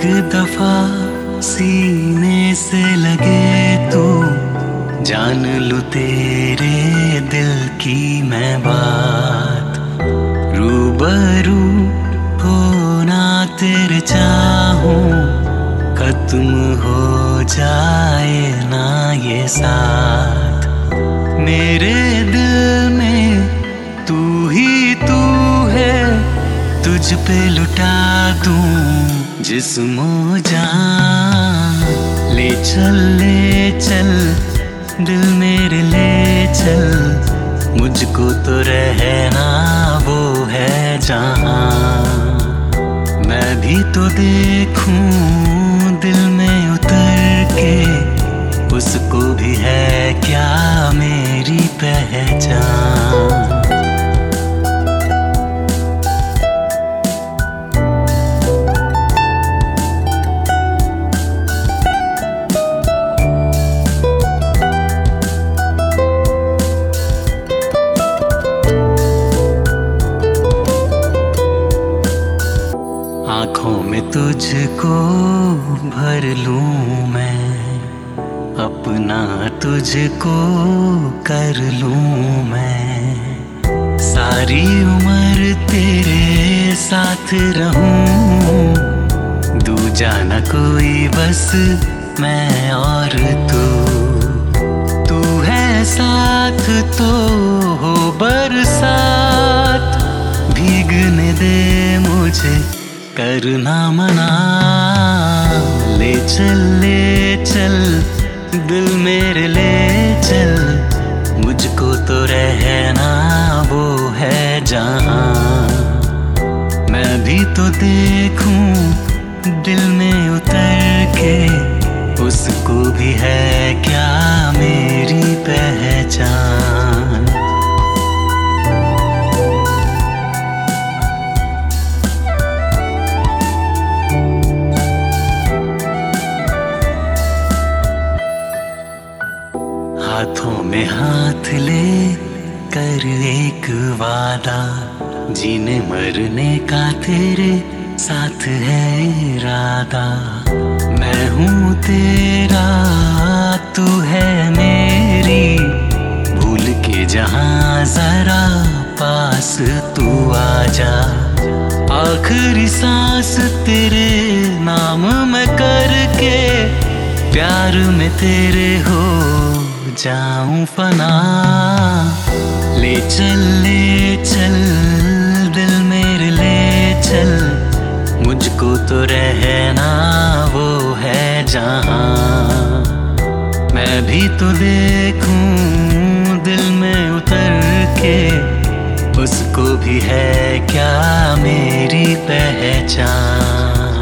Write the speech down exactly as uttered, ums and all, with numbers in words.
दफा सीने से लगे तू, जान लूं तेरे दिल की मैं बात। रूबरू होना तेरे चाहूं, खत्म हो जाए ना ये साथ। मेरे दिल में तू ही तू है, तुझ पे लुटा दूं जिस्मो जान। ले चल ले चल दिल मेरे ले चल, मुझको तो रहना वो है जहां। मैं भी तो देखूं दिल में उतर के, उसको भी है क्या मेरी पहचान। आँखों में तुझको भर लूं मैं, अपना तुझको कर लूं मैं। सारी उम्र तेरे साथ रहूं, दूजा न कोई बस मैं और तू। तू है साथ तो हो बरसात, भीगने दे मुझे करना मना। ले चल ले चल दिल मेरे ले चल, मुझको तो रहना वो है जहां। मैं भी तो देखूं दिल में उतर के, उसको भी है क्या मेरी पहचान। हाथों में हाथ ले कर एक वादा, जीने मरने का तेरे साथ है इरादा। मैं हूँ तेरा तू है मेरी, भूल के जहाँ जरा पास तू आजा। आखिरी सांस तेरे नाम में करके, प्यार में तेरे हो जाऊं फना। ले चल ले चल दिल मेरे ले चल, मुझको तो रहना वो है जहां। मैं भी तो देखूं दिल में उतर के, उसको भी है क्या मेरी पहचान।